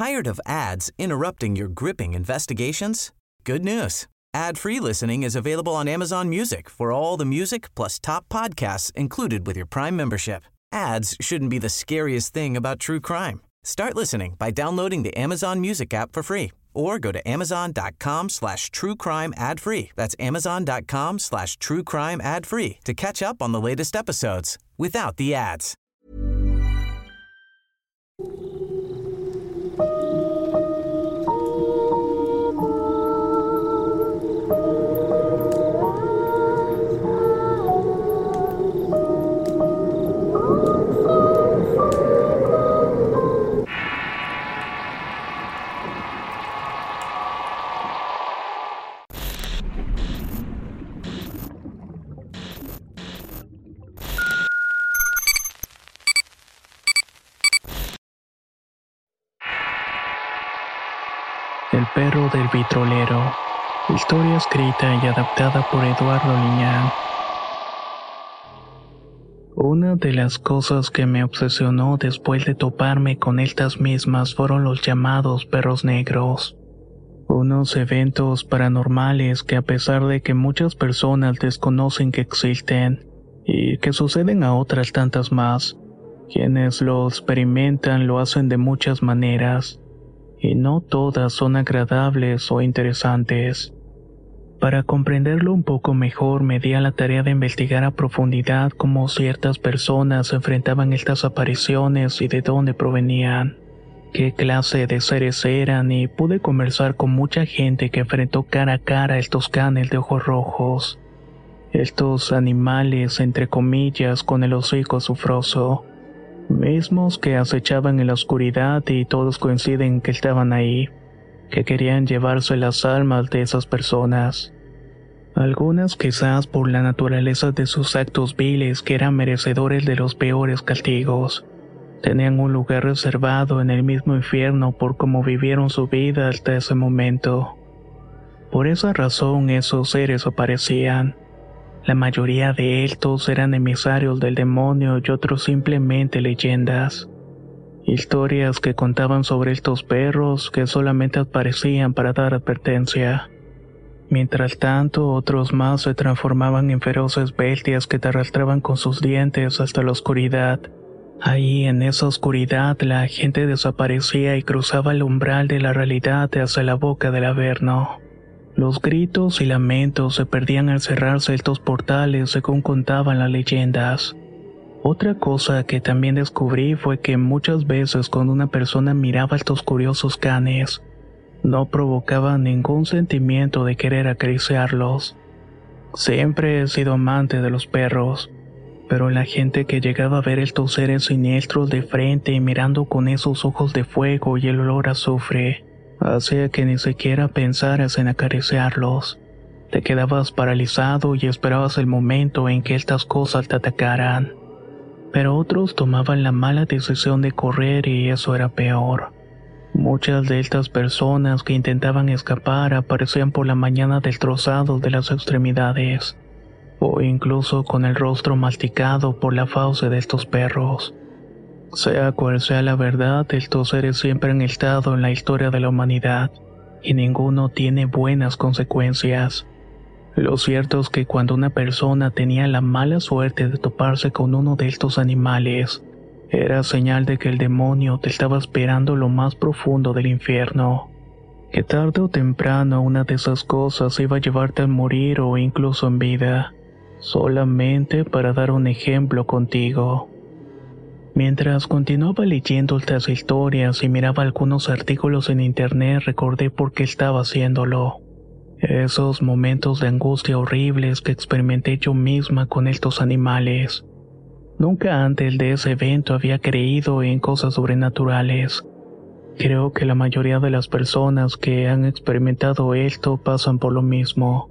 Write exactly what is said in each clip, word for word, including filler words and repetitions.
Tired of ads interrupting your gripping investigations? Good news. Ad-free listening is available on Amazon Music for all the music plus top podcasts included with your Prime membership. Ads shouldn't be the scariest thing about true crime. Start listening by downloading the Amazon Music app for free or go to amazon.com slash true crime ad free. That's amazon.com slash true crime ad free to catch up on the latest episodes without the ads. El perro del vitrolero. Historia escrita y adaptada por Eduardo Liñán. Una de las cosas que me obsesionó después de toparme con estas mismas fueron los llamados perros negros. Unos eventos paranormales que, a pesar de que muchas personas desconocen que existen y que suceden a otras tantas más, quienes lo experimentan lo hacen de muchas maneras. Y no todas son agradables o interesantes. Para comprenderlo un poco mejor, me di a la tarea de investigar a profundidad cómo ciertas personas enfrentaban estas apariciones y de dónde provenían, qué clase de seres eran, y pude conversar con mucha gente que enfrentó cara a cara a estos canes de ojos rojos, estos animales entre comillas con el hocico azufroso, mismos que acechaban en la oscuridad, y todos coinciden que estaban ahí, que querían llevarse las almas de esas personas. Algunas quizás por la naturaleza de sus actos viles, que eran merecedores de los peores castigos, tenían un lugar reservado en el mismo infierno por cómo vivieron su vida hasta ese momento. Por esa razón esos seres aparecían. La mayoría de estos eran emisarios del demonio y otros simplemente leyendas. Historias que contaban sobre estos perros que solamente aparecían para dar advertencia. Mientras tanto, otros más se transformaban en feroces bestias que te arrastraban con sus dientes hasta la oscuridad. Ahí, en esa oscuridad, la gente desaparecía y cruzaba el umbral de la realidad hacia la boca del averno. Los gritos y lamentos se perdían al cerrarse estos portales, según contaban las leyendas. Otra cosa que también descubrí fue que muchas veces cuando una persona miraba a estos curiosos canes, no provocaba ningún sentimiento de querer acariciarlos. Siempre he sido amante de los perros, pero la gente que llegaba a ver estos seres siniestros de frente y mirando con esos ojos de fuego y el olor a azufre, hacía que ni siquiera pensaras en acariciarlos. Te quedabas paralizado y esperabas el momento en que estas cosas te atacaran. Pero otros tomaban la mala decisión de correr, y eso era peor. Muchas de estas personas que intentaban escapar aparecían por la mañana destrozados de las extremidades, o incluso con el rostro masticado por la fauce de estos perros. Sea cual sea la verdad, estos seres siempre han estado en la historia de la humanidad, y ninguno tiene buenas consecuencias. Lo cierto es que cuando una persona tenía la mala suerte de toparse con uno de estos animales, era señal de que el demonio te estaba esperando en lo más profundo del infierno, que tarde o temprano una de esas cosas iba a llevarte a morir o incluso en vida, solamente para dar un ejemplo contigo. Mientras continuaba leyendo estas historias y miraba algunos artículos en internet, recordé por qué estaba haciéndolo. Esos momentos de angustia horribles que experimenté yo misma con estos animales. Nunca antes de ese evento había creído en cosas sobrenaturales. Creo que la mayoría de las personas que han experimentado esto pasan por lo mismo.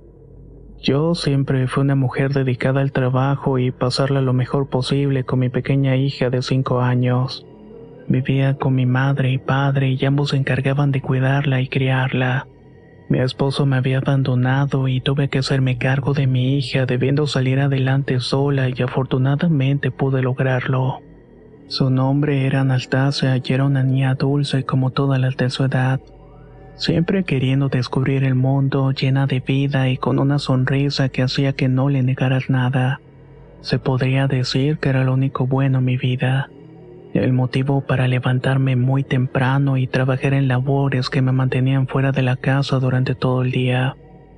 Yo siempre fui una mujer dedicada al trabajo y pasarla lo mejor posible con mi pequeña hija de cinco años. Vivía con mi madre y padre y ambos se encargaban de cuidarla y criarla. Mi esposo me había abandonado y tuve que hacerme cargo de mi hija, debiendo salir adelante sola, y afortunadamente pude lograrlo. Su nombre era Anastasia y era una niña dulce como todas las de su edad, siempre queriendo descubrir el mundo, llena de vida y con una sonrisa que hacía que no le negaras nada. Se podría decir que era lo único bueno en mi vida, el motivo para levantarme muy temprano y trabajar en labores que me mantenían fuera de la casa durante todo el día.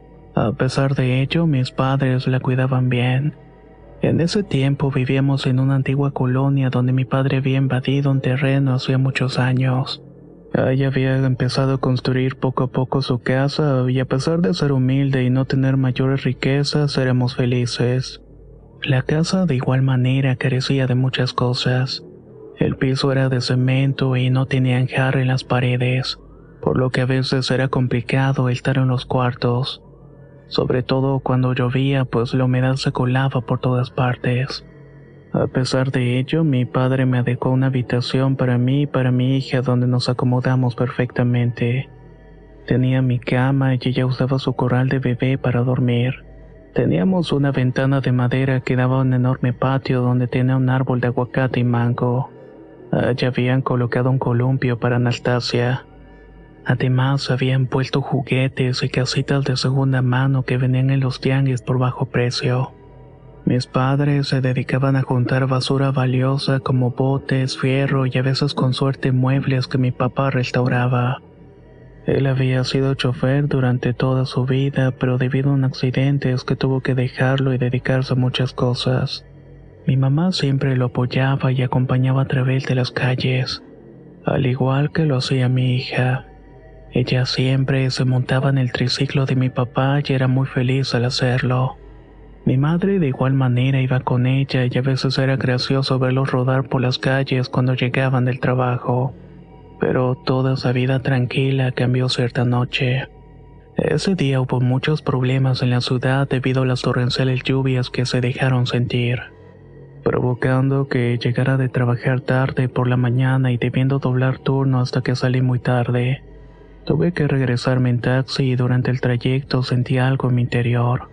A pesar de ello, mis padres la cuidaban bien. En ese tiempo vivíamos en una antigua colonia donde mi padre había invadido un terreno hacía muchos años. Ella había empezado a construir poco a poco su casa y a pesar de ser humilde y no tener mayores riquezas, éramos felices. La casa de igual manera carecía de muchas cosas. El piso era de cemento y no tenía enjarre en las paredes, por lo que a veces era complicado estar en los cuartos. Sobre todo cuando llovía, pues la humedad se colaba por todas partes. A pesar de ello, mi padre me adecuó una habitación para mí y para mi hija donde nos acomodamos perfectamente. Tenía mi cama y ella usaba su corral de bebé para dormir. Teníamos una ventana de madera que daba a un enorme patio donde tenía un árbol de aguacate y mango. Allí habían colocado un columpio para Anastasia. Además, habían puesto juguetes y casitas de segunda mano que venían en los tianguis por bajo precio. Mis padres se dedicaban a juntar basura valiosa como botes, fierro y a veces con suerte muebles que mi papá restauraba. Él había sido chofer durante toda su vida, pero debido a un accidente es que tuvo que dejarlo y dedicarse a muchas cosas. Mi mamá siempre lo apoyaba y acompañaba a través de las calles, al igual que lo hacía mi hija. Ella siempre se montaba en el triciclo de mi papá y era muy feliz al hacerlo. Mi madre de igual manera iba con ella y a veces era gracioso verlos rodar por las calles cuando llegaban del trabajo. Pero toda esa vida tranquila cambió cierta noche. Ese día hubo muchos problemas en la ciudad debido a las torrenciales lluvias que se dejaron sentir, provocando que llegara de trabajar tarde por la mañana y debiendo doblar turno hasta que salí muy tarde. Tuve que regresarme en taxi y durante el trayecto sentí algo en mi interior.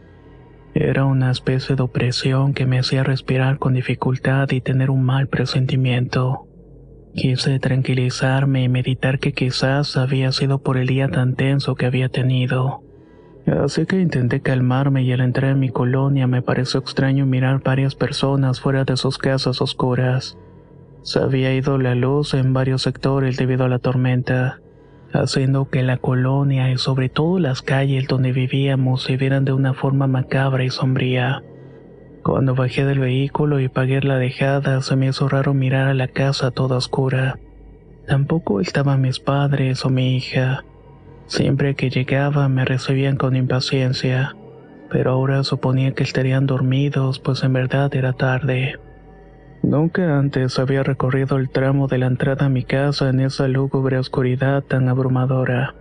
Era una especie de opresión que me hacía respirar con dificultad y tener un mal presentimiento. Quise tranquilizarme y meditar que quizás había sido por el día tan tenso que había tenido. Así que intenté calmarme y al entrar en mi colonia me pareció extraño mirar varias personas fuera de sus casas oscuras. Se había ido la luz en varios sectores debido a la tormenta, haciendo que la colonia y sobre todo las calles donde vivíamos se vieran de una forma macabra y sombría. Cuando bajé del vehículo y pagué la dejada, se me hizo raro mirar a la casa toda oscura. Tampoco estaban mis padres o mi hija. Siempre que llegaba me recibían con impaciencia, pero ahora suponía que estarían dormidos, pues en verdad era tarde. Nunca antes había recorrido el tramo de la entrada a mi casa en esa lúgubre oscuridad tan abrumadora.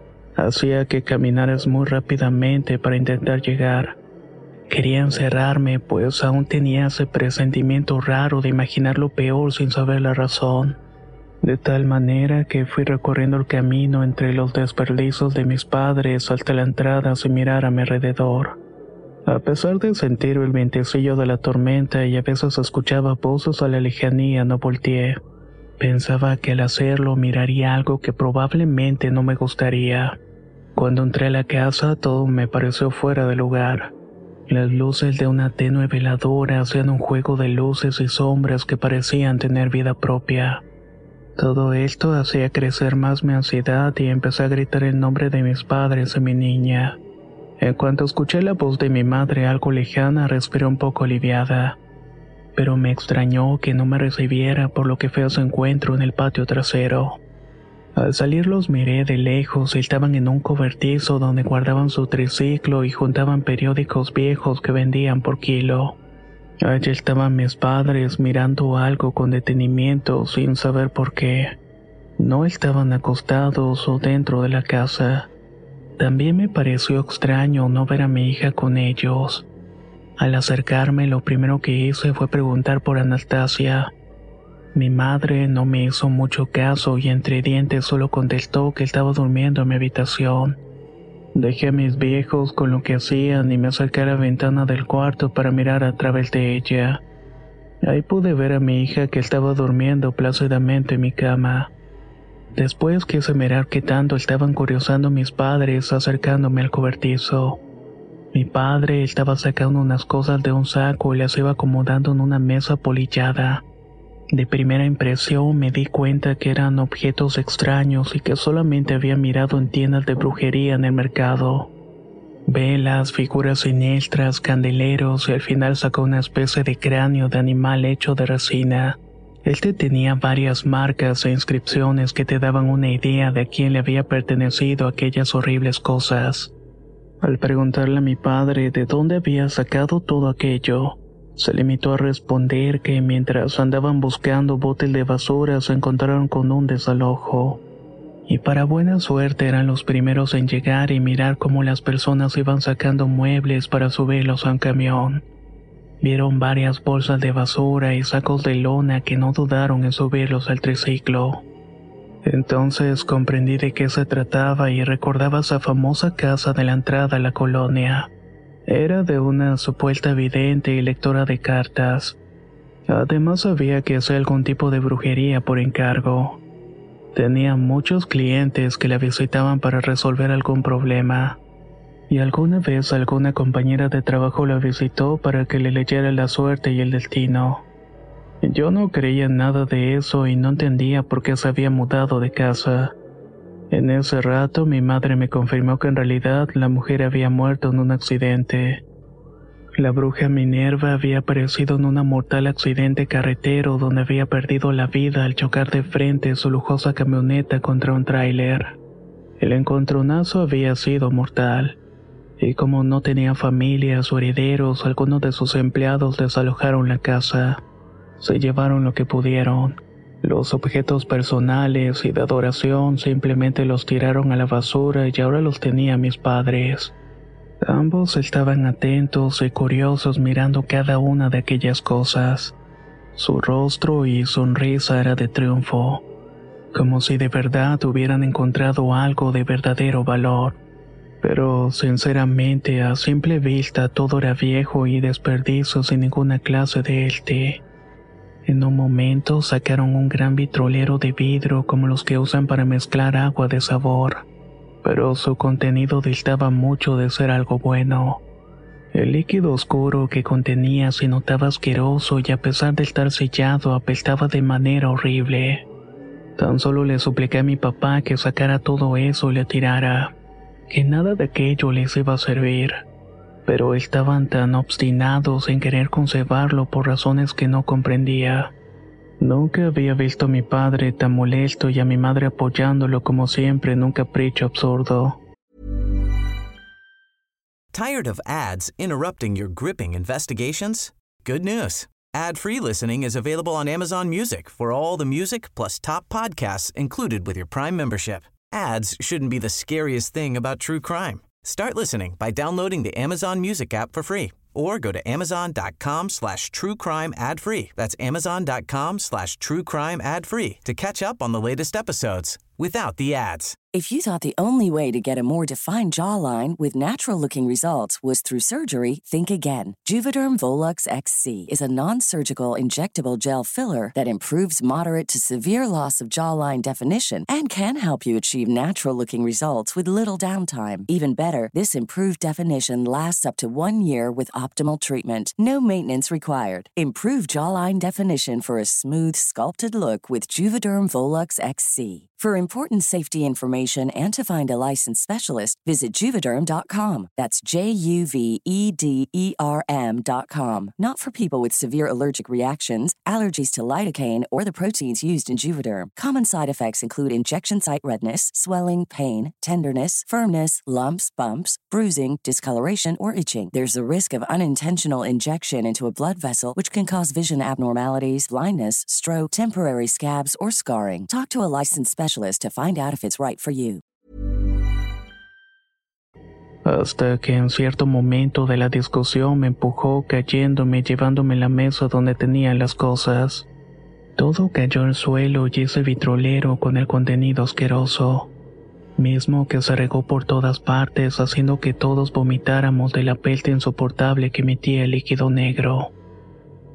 Hacía que caminaras muy rápidamente para intentar llegar. Quería encerrarme, pues aún tenía ese presentimiento raro de imaginar lo peor sin saber la razón. De tal manera que fui recorriendo el camino entre los desperdicios de mis padres hasta la entrada sin mirar a mi alrededor. A pesar de sentir el vientecillo de la tormenta y a veces escuchaba voces a la lejanía, no volteé. Pensaba que al hacerlo miraría algo que probablemente no me gustaría. Cuando entré a la casa todo me pareció fuera de lugar. Las luces de una tenue veladora hacían un juego de luces y sombras que parecían tener vida propia. Todo esto hacía crecer más mi ansiedad y empecé a gritar el nombre de mis padres y mi niña. En cuanto escuché la voz de mi madre algo lejana, respiré un poco aliviada. Pero me extrañó que no me recibiera, por lo que fue a su encuentro en el patio trasero. Al salir los miré de lejos y estaban en un cobertizo donde guardaban su triciclo y juntaban periódicos viejos que vendían por kilo. Allí estaban mis padres mirando algo con detenimiento sin saber por qué. No estaban acostados o dentro de la casa. También me pareció extraño no ver a mi hija con ellos. Al acercarme, lo primero que hice fue preguntar por Anastasia. Mi madre no me hizo mucho caso y entre dientes solo contestó que estaba durmiendo en mi habitación. Dejé a mis viejos con lo que hacían y me acerqué a la ventana del cuarto para mirar a través de ella. Ahí pude ver a mi hija que estaba durmiendo plácidamente en mi cama. Después quise mirar qué tanto estaban curiosando mis padres acercándome al cobertizo. Mi padre estaba sacando unas cosas de un saco y las iba acomodando en una mesa polillada. De primera impresión me di cuenta que eran objetos extraños y que solamente había mirado en tiendas de brujería en el mercado. Velas, figuras siniestras, candeleros y al final sacó una especie de cráneo de animal hecho de resina. Este tenía varias marcas e inscripciones que te daban una idea de a quién le había pertenecido aquellas horribles cosas. Al preguntarle a mi padre de dónde había sacado todo aquello, se limitó a responder que mientras andaban buscando botes de basura se encontraron con un desalojo. Y para buena suerte eran los primeros en llegar y mirar cómo las personas iban sacando muebles para subirlos a un camión. Vieron varias bolsas de basura y sacos de lona que no dudaron en subirlos al triciclo. Entonces comprendí de qué se trataba y recordaba esa famosa casa de la entrada a la colonia. Era de una supuesta vidente y lectora de cartas. Además sabía que hacía algún tipo de brujería por encargo. Tenía muchos clientes que la visitaban para resolver algún problema. Y alguna vez alguna compañera de trabajo la visitó para que le leyera la suerte y el destino. Yo no creía en nada de eso y no entendía por qué se había mudado de casa. En ese rato mi madre me confirmó que en realidad la mujer había muerto en un accidente. La bruja Minerva había aparecido en un mortal accidente carretero donde había perdido la vida al chocar de frente su lujosa camioneta contra un tráiler. El encontronazo había sido mortal. Y como no tenía familias o herederos, algunos de sus empleados desalojaron la casa. Se llevaron lo que pudieron. Los objetos personales y de adoración simplemente los tiraron a la basura y ahora los tenía mis padres. Ambos estaban atentos y curiosos mirando cada una de aquellas cosas. Su rostro y sonrisa era de triunfo, como si de verdad hubieran encontrado algo de verdadero valor. Pero sinceramente a simple vista todo era viejo y desperdicio sin ninguna clase de éste. En un momento sacaron un gran vitrolero de vidrio como los que usan para mezclar agua de sabor, pero su contenido distaba mucho de ser algo bueno. El líquido oscuro que contenía se notaba asqueroso y a pesar de estar sellado apestaba de manera horrible. Tan solo le supliqué a mi papá que sacara todo eso y le tirara, que nada de aquello les iba a servir. Pero estaban tan obstinados en querer conservarlo por razones que no comprendía. Nunca había visto a mi padre tan molesto y a mi madre apoyándolo como siempre en un capricho absurdo. Tired of ads interrupting your gripping investigations? Good news. Ad-free listening is available on Amazon Music for all the music plus top podcasts included with your Prime membership. Ads shouldn't be the scariest thing about true crime. Start listening by downloading the Amazon Music app for free or go to amazon.com slash true crime ad free. That's amazon.com slash true crime ad free to catch up on the latest episodes without the ads. If you thought the only way to get a more defined jawline with natural-looking results was through surgery, think again. Juvederm Volux X C is a non-surgical injectable gel filler that improves moderate to severe loss of jawline definition and can help you achieve natural-looking results with little downtime. Even better, this improved definition lasts up to one year with optimal treatment. No maintenance required. Improve jawline definition for a smooth, sculpted look with Juvederm Volux X C. For important safety information and to find a licensed specialist, visit Juvederm dot com. That's J U V E D E R M dot com. Not for people with severe allergic reactions, allergies to lidocaine, or the proteins used in Juvederm. Common side effects include injection site redness, swelling, pain, tenderness, firmness, lumps, bumps, bruising, discoloration, or itching. There's a risk of unintentional injection into a blood vessel, which can cause vision abnormalities, blindness, stroke, temporary scabs, or scarring. Talk to a licensed specialist to find out if it's right for you. Hasta que en cierto momento de la discusión me empujó cayéndome y llevándome a la mesa donde tenía las cosas. Todo cayó al suelo y ese vitrolero con el contenido asqueroso, mismo que se regó por todas partes haciendo que todos vomitáramos de la peste insoportable que emitía el líquido negro.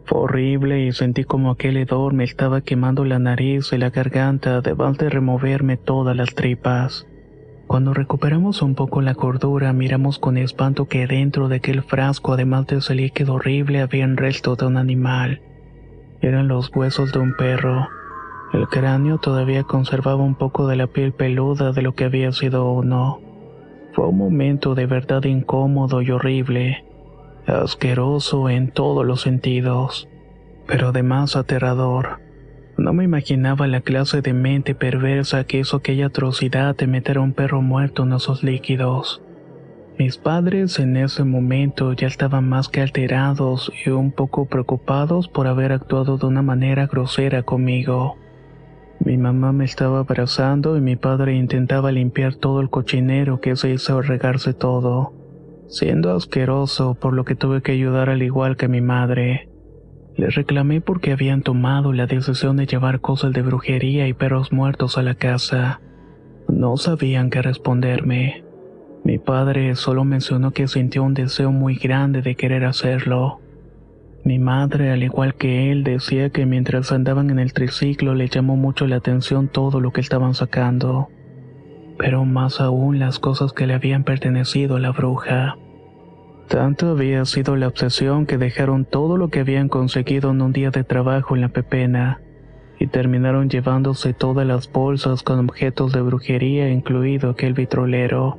Fue horrible y sentí como aquel hedor me estaba quemando la nariz y la garganta, además de removerme todas las tripas. Cuando recuperamos un poco la cordura, miramos con espanto que dentro de aquel frasco, además de ese líquido horrible, había un resto de un animal. Eran los huesos de un perro. El cráneo todavía conservaba un poco de la piel peluda de lo que había sido uno. Fue un momento de verdad incómodo y horrible, asqueroso en todos los sentidos, pero además aterrador. No me imaginaba la clase de mente perversa que hizo aquella atrocidad de meter a un perro muerto en esos líquidos. Mis padres en ese momento ya estaban más que alterados y un poco preocupados por haber actuado de una manera grosera conmigo. Mi mamá me estaba abrazando y mi padre intentaba limpiar todo el cochinero que se hizo regarse todo, siendo asqueroso, por lo que tuve que ayudar al igual que mi madre. Les reclamé porque habían tomado la decisión de llevar cosas de brujería y perros muertos a la casa. No sabían qué responderme. Mi padre solo mencionó que sintió un deseo muy grande de querer hacerlo. Mi madre, al igual que él, decía que mientras andaban en el triciclo le llamó mucho la atención todo lo que estaban sacando, pero más aún las cosas que le habían pertenecido a la bruja. Tanto había sido la obsesión que dejaron todo lo que habían conseguido en un día de trabajo en la pepena y terminaron llevándose todas las bolsas con objetos de brujería, incluido aquel vitrolero.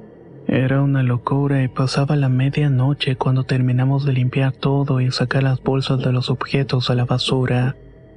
Era una locura y pasaba la medianoche cuando terminamos de limpiar todo y sacar las bolsas de los objetos a la basura,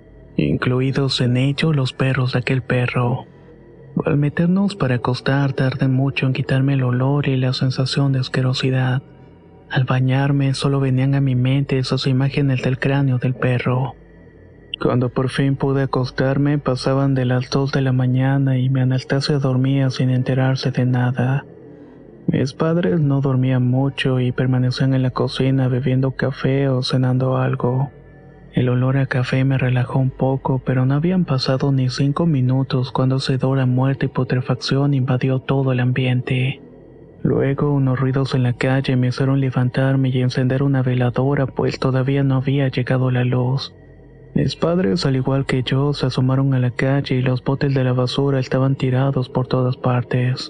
incluidos en ello los perros de aquel perro. Al meternos para acostar tardé mucho en quitarme el olor y la sensación de asquerosidad. Al bañarme solo venían a mi mente esas imágenes del cráneo del perro. Cuando por fin pude acostarme pasaban de las dos de la mañana y mi Anastasia dormía sin enterarse de nada. Mis padres no dormían mucho y permanecían en la cocina bebiendo café o cenando algo. El olor a café me relajó un poco, pero no habían pasado ni cinco minutos cuando ese hedor a muerte y putrefacción invadió todo el ambiente. Luego unos ruidos en la calle me hicieron levantarme y encender una veladora, pues todavía no había llegado la luz. Mis padres, al igual que yo, se asomaron a la calle y los botes de la basura estaban tirados por todas partes.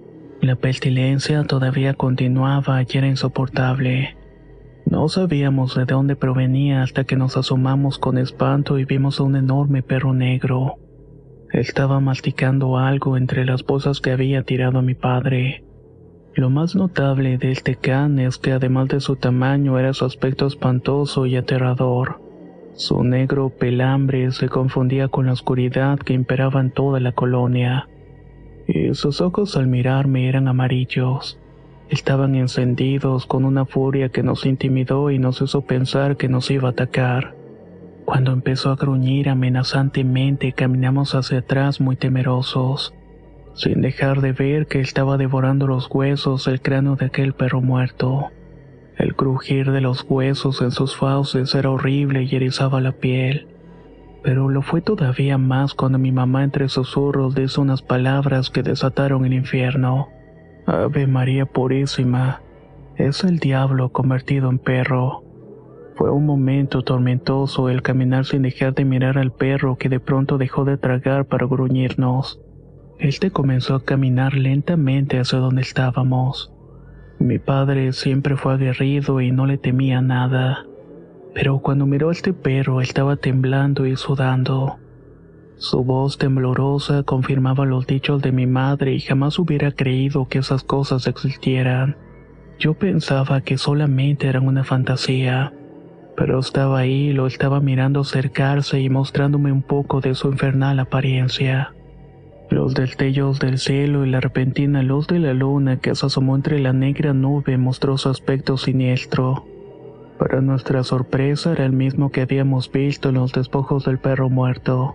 La pestilencia todavía continuaba y era insoportable. No sabíamos de dónde provenía hasta que nos asomamos con espanto y vimos a un enorme perro negro. Estaba masticando algo entre las bolsas que había tirado mi padre. Lo más notable de este can es que además de su tamaño era su aspecto espantoso y aterrador. Su negro pelambre se confundía con la oscuridad que imperaba en toda la colonia. Y sus ojos al mirarme eran amarillos. Estaban encendidos con una furia que nos intimidó y nos hizo pensar que nos iba a atacar. Cuando empezó a gruñir amenazantemente, caminamos hacia atrás muy temerosos, sin dejar de ver que estaba devorando los huesos del cráneo de aquel perro muerto. El crujir de los huesos en sus fauces era horrible y erizaba la piel. Pero lo fue todavía más cuando mi mamá entre susurros dijo unas palabras que desataron el infierno. Ave María Purísima, es el diablo convertido en perro. Fue un momento tormentoso el caminar sin dejar de mirar al perro que de pronto dejó de tragar para gruñirnos. Este comenzó a caminar lentamente hacia donde estábamos. Mi padre siempre fue aguerrido y no le temía nada. Pero cuando miró a este perro estaba temblando y sudando. Su voz temblorosa confirmaba los dichos de mi madre y jamás hubiera creído que esas cosas existieran. Yo pensaba que solamente eran una fantasía, pero estaba ahí, lo estaba mirando acercarse y mostrándome un poco de su infernal apariencia. Los destellos del cielo y la repentina luz de la luna que se asomó entre la negra nube mostró su aspecto siniestro. Para nuestra sorpresa era el mismo que habíamos visto en los despojos del perro muerto.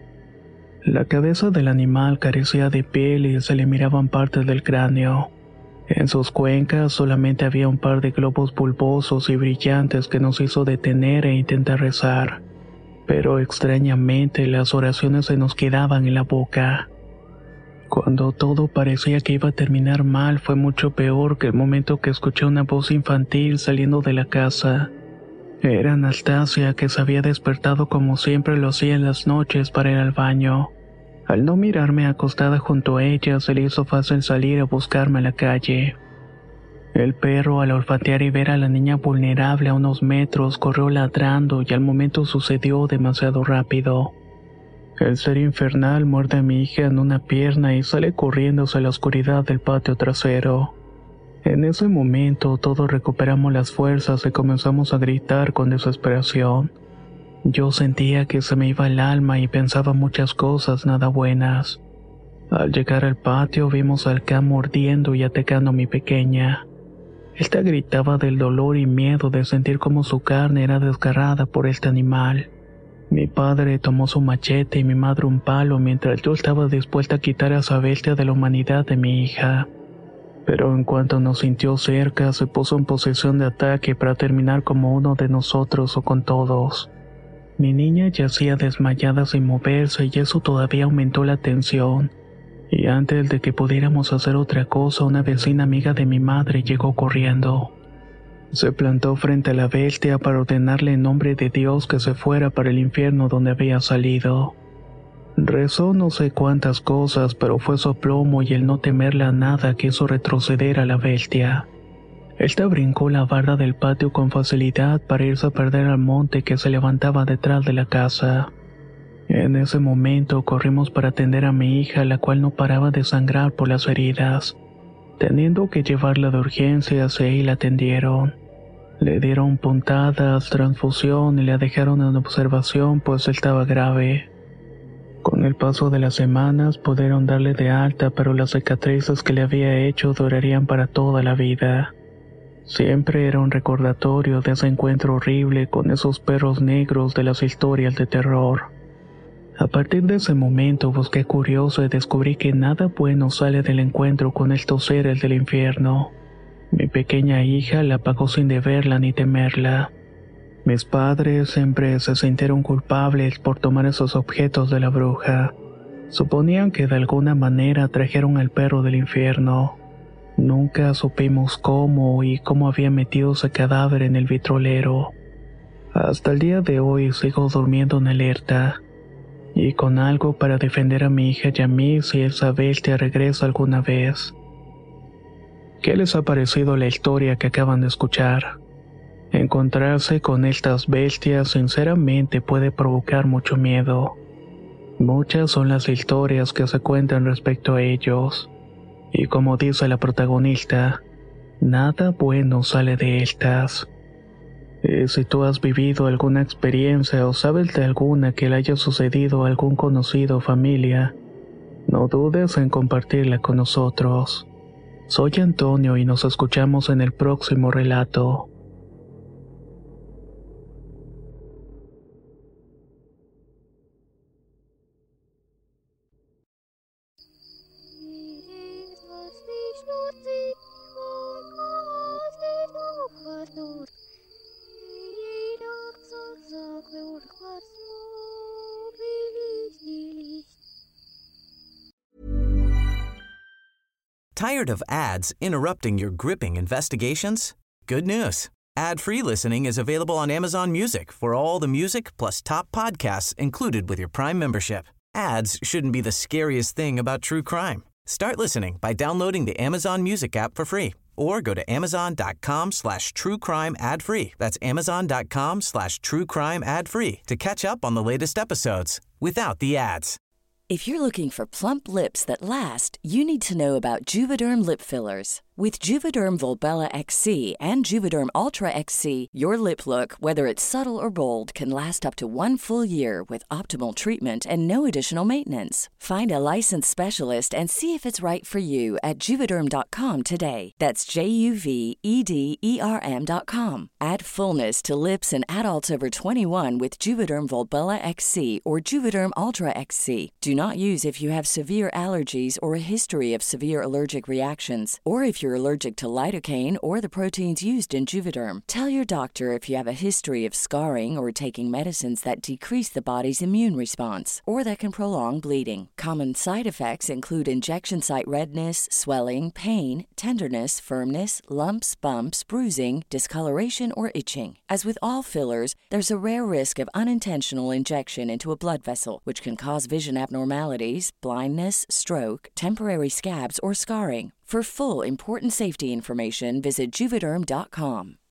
La cabeza del animal carecía de piel y se le miraban partes del cráneo. En sus cuencas solamente había un par de globos bulbosos y brillantes que nos hizo detener e intentar rezar. Pero extrañamente las oraciones se nos quedaban en la boca. Cuando todo parecía que iba a terminar mal, fue mucho peor que el momento que escuché una voz infantil saliendo de la casa. Era Anastasia, que se había despertado como siempre lo hacía en las noches para ir al baño. Al no mirarme acostada junto a ella, se le hizo fácil salir a buscarme a la calle. El perro, al olfatear y ver a la niña vulnerable a unos metros, corrió ladrando y al momento sucedió demasiado rápido. El ser infernal muerde a mi hija en una pierna y sale corriendo hacia la oscuridad del patio trasero. En ese momento todos recuperamos las fuerzas y comenzamos a gritar con desesperación. Yo sentía que se me iba el alma y pensaba muchas cosas nada buenas. Al llegar al patio vimos al can mordiendo y atacando a mi pequeña. Esta gritaba del dolor y miedo de sentir cómo su carne era desgarrada por este animal. Mi padre tomó su machete y mi madre un palo mientras yo estaba dispuesta a quitar a esa bestia de la humanidad de mi hija. Pero en cuanto nos sintió cerca, se puso en posición de ataque para terminar como uno de nosotros o con todos. Mi niña yacía desmayada sin moverse y eso todavía aumentó la tensión. Y antes de que pudiéramos hacer otra cosa, una vecina amiga de mi madre llegó corriendo. Se plantó frente a la bestia para ordenarle en nombre de Dios que se fuera para el infierno donde había salido. Rezó no sé cuántas cosas, pero fue su aplomo y el no temerle a nada que hizo retroceder a la bestia. Esta brincó la barda del patio con facilidad para irse a perder al monte que se levantaba detrás de la casa. En ese momento corrimos para atender a mi hija, la cual no paraba de sangrar por las heridas. Teniendo que llevarla de urgencias, y la atendieron. Le dieron puntadas, transfusión y la dejaron en observación pues estaba grave. Con el paso de las semanas pudieron darle de alta, pero las cicatrices que le había hecho durarían para toda la vida. Siempre era un recordatorio de ese encuentro horrible con esos perros negros de las historias de terror. A partir de ese momento busqué curioso y descubrí que nada bueno sale del encuentro con estos seres del infierno. Mi pequeña hija la pagó sin deberla ni temerla. Mis padres siempre se sintieron culpables por tomar esos objetos de la bruja. Suponían que de alguna manera trajeron al perro del infierno. Nunca supimos cómo y cómo había metido ese cadáver en el vitrolero. Hasta el día de hoy sigo durmiendo en alerta. Y con algo para defender a mi hija y a mí si esa bestia regresa alguna vez. ¿Qué les ha parecido la historia que acaban de escuchar? Encontrarse con estas bestias sinceramente puede provocar mucho miedo. Muchas son las historias que se cuentan respecto a ellos. Y como dice la protagonista, nada bueno sale de estas. Y si tú has vivido alguna experiencia o sabes de alguna que le haya sucedido a algún conocido o familia, no dudes en compartirla con nosotros. Soy Antonio y nos escuchamos en el próximo relato. Tired of ads interrupting your gripping investigations? Good news. Ad-free listening is available on Amazon Music for all the music plus top podcasts included with your Prime membership. Ads shouldn't be the scariest thing about true crime. Start listening by downloading the Amazon Music app for free or go to amazon.com slash true crime ad free. That's amazon.com slash true crime ad free to catch up on the latest episodes without the ads. If you're looking for plump lips that last, you need to know about Juvederm lip fillers. With Juvederm Volbella X C and Juvederm Ultra X C, your lip look, whether it's subtle or bold, can last up to one full year with optimal treatment and no additional maintenance. Find a licensed specialist and see if it's right for you at Juvederm dot com today. That's J U V E D E R M dot com. Add fullness to lips in adults over twenty-one with Juvederm Volbella X C or Juvederm Ultra X C. Do Do not use if you have severe allergies or a history of severe allergic reactions, or if you're allergic to lidocaine or the proteins used in Juvederm. Tell your doctor if you have a history of scarring or taking medicines that decrease the body's immune response or that can prolong bleeding. Common side effects include injection site redness, swelling, pain, tenderness, firmness, lumps, bumps, bruising, discoloration, or itching. As with all fillers, there's a rare risk of unintentional injection into a blood vessel, which can cause vision abnormalities, blindness, stroke, temporary scabs, or scarring. For full, important safety information, visit Juvederm dot com.